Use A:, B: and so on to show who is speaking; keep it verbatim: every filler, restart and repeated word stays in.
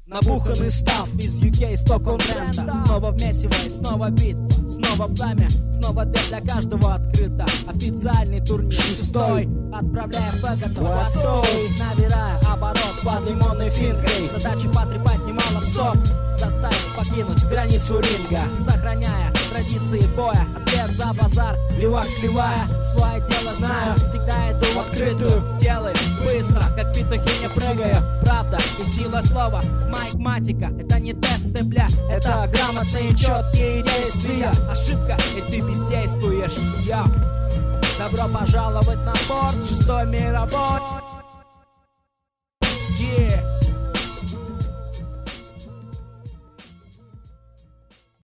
A: Набуханный став из ю кей сто контента. Снова в месиво и снова битва, снова пламя, снова дверь для каждого открыта. Официальный турнир шестой, отправляя в готово отстой, набирая оборот под лимонной финкой. Задача потрепать немало псов, заставить покинуть границу ринга, сохраняя традиции боя. Ответ за базар, левак сливая, свое дело знаю, всегда иду в открытую. Делай быстро, как петухи не прыгаю. Правда и сила слова, майкматика. Это не тесты, бля, это грамотные четкие действия. Ошибка, и ты бездействуешь. Я. Добро пожаловать на борт шестой мировой.